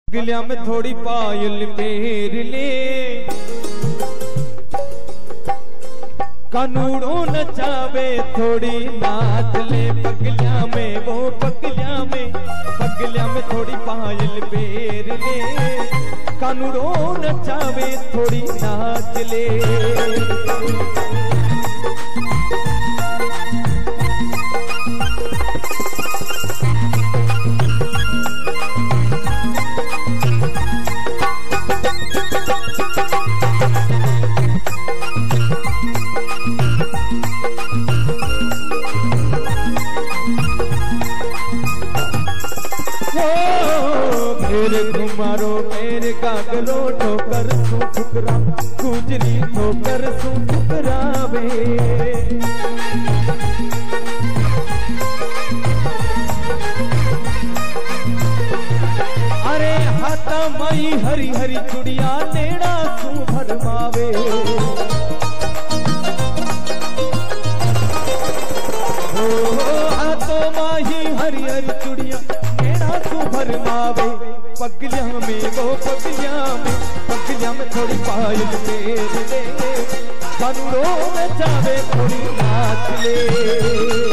पगलिया में थोड़ी पायल फेर ले, कानूड़ों नचावे थोड़ी नाच ले। पगलिया में वो पगलिया में थोड़ी पायल फेर ले, कानूड़ों नचावे थोड़ी नाच ले। घुमारो मेरे कागलो ठोकर सू ठुकरा, गुजरी ठोकर सू ठुकरावे। अरे हाथा माई हरी हरी चुड़िया नेड़ा सू भरमावे। हाथों माही हरी हरी चुड़िया नेड़ा सू भरमावे। पगलिया में वो पगलिया में थोड़ी पायल फेर ले, कानूड़ों नचावे थोड़ी नाच ले।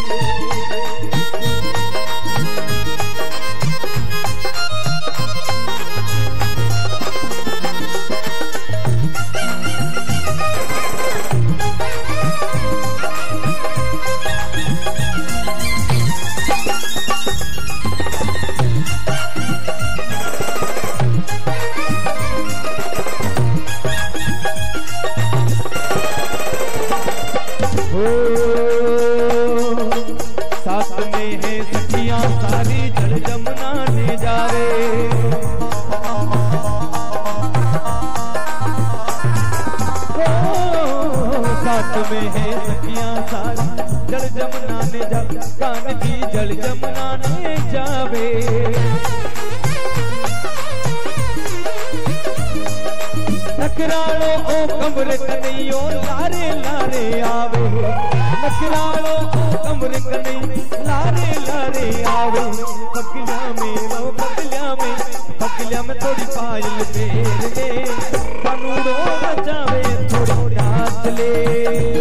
साथ में है सखियां सारी जल जमुना ने जा रे। साथ में है सखियां सारी जल जमुना ने जा, कान की जल जमुना ने जावे। नखरालो ओ कमरे कन्हैयो लारे लारे आवे। नखरालो ओ कमरे कन्हैयो लारे लारे आवे। पगलिया में वो पगलिया में थोड़ी पायल फेर ले, कानूड़ों नचावे थोड़ी नाच ले।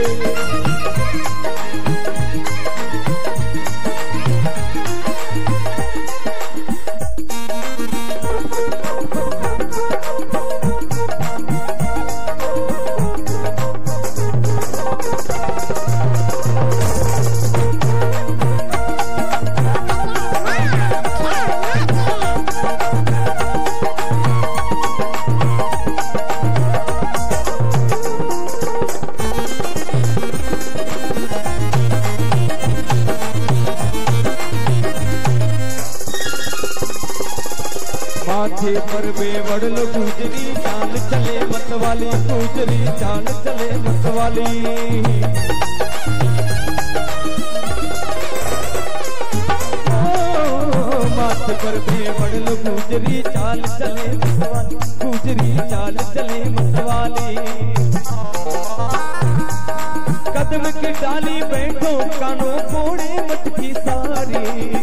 माथे पर बेवड़ल गुजरी चाल चले मतवाली, गुजरी चाल चले मतवाली। माथे पर बेवड़ल गुजरी चाल चले मतवाली, गुजरी चाल चले मतवाली। कदम की डाली बैठो कानों कोड़े मटकी सारी।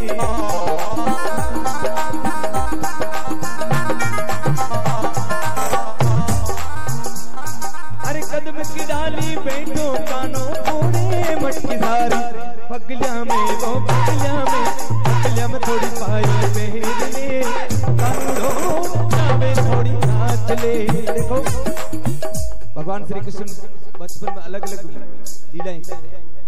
कदम की डाली बैठो कानों कोड़े मटकी सारी। पगलिया में वो पगलिया में थोड़ी पायल फेर ले, कानूड़ों नचावे थोड़ी नाच ले। देखो भगवान श्री कृष्ण बचपन में अलग अलग लीलाएं करते हैं।